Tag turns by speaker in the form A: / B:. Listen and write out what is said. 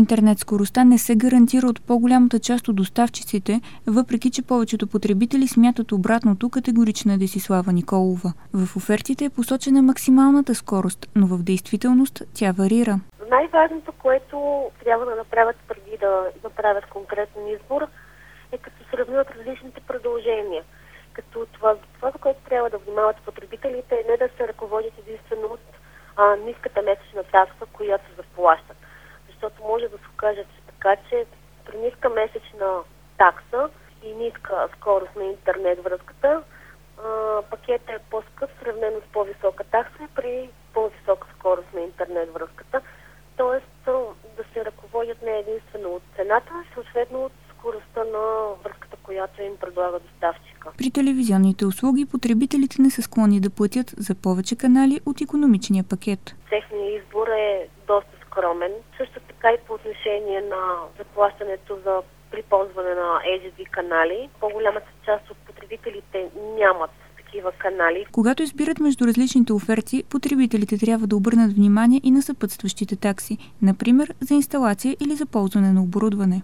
A: Интернет скоростта не се гарантира от по-голямата част от доставчиците, въпреки че повечето потребители смятат обратното, категорична Десислава Николова. В офертите е посочена максималната скорост, но в действителност тя варира.
B: Най-важното, което трябва да направят преди да направят конкретен избор, е като сравнят различните продължения. Като това, за което трябва да внимават потребителите, е не да се ръководят единствено от ниската месечна такса, която заплащат. Защото може да се окаже така, че при ниска месечна такса и ниска скорост на интернет връзката, пакетът е по-скъп, сравнено с по-висока такса и при по-висока скорост на интернет връзката. Тоест да се ръководят не единствено от цената, а съответно от скоростта на връзката, която им предлага доставчика.
A: При телевизионните услуги потребителите не са склонни да платят за повече канали от икономичния пакет.
B: Техният избор е доста скромен. Също така и по отношение на заплащането при ползване на HD канали. По-голямата част от потребителите нямат такива канали.
A: Когато избират между различните оферти, потребителите трябва да обърнат внимание и на съпътстващите такси, например за инсталация или за ползване на оборудване.